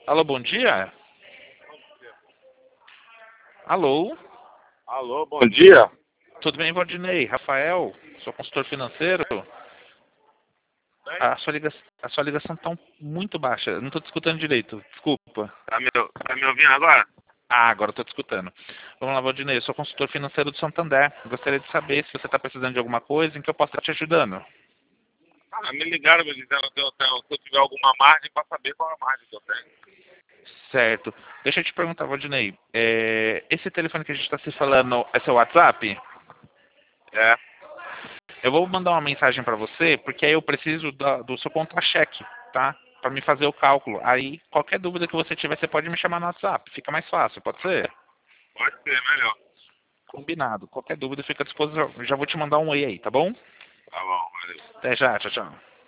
Alô, bom dia? Alô? Alô, bom dia. Tudo bem, Valdinei? Rafael, sou consultor financeiro. Bem? A sua ligação está muito baixa. Eu não estou te escutando direito. Desculpa. Tá me ouvindo agora? Ah, agora estou te escutando. Vamos lá, Valdinei. Eu sou consultor financeiro do Santander. Gostaria de saber se você está precisando de alguma coisa em que eu possa estar te ajudando. Me ligaram me dizendo que se eu tiver alguma margem para saber qual é a margem que eu tenho. Certo. Deixa eu te perguntar, Valdinei. Esse telefone que a gente está se falando é seu WhatsApp? É, Eu vou mandar uma mensagem para você, porque aí eu preciso do seu contra-cheque, tá? Para me fazer o cálculo. Aí, qualquer dúvida que você tiver, você pode me chamar no WhatsApp. Fica mais fácil, pode ser? pode ser melhor. Combinado. Qualquer dúvida fica à disposição. Já vou te mandar um oi aí, tá bom? Tá bom, valeu. Até já, tchau, tchau.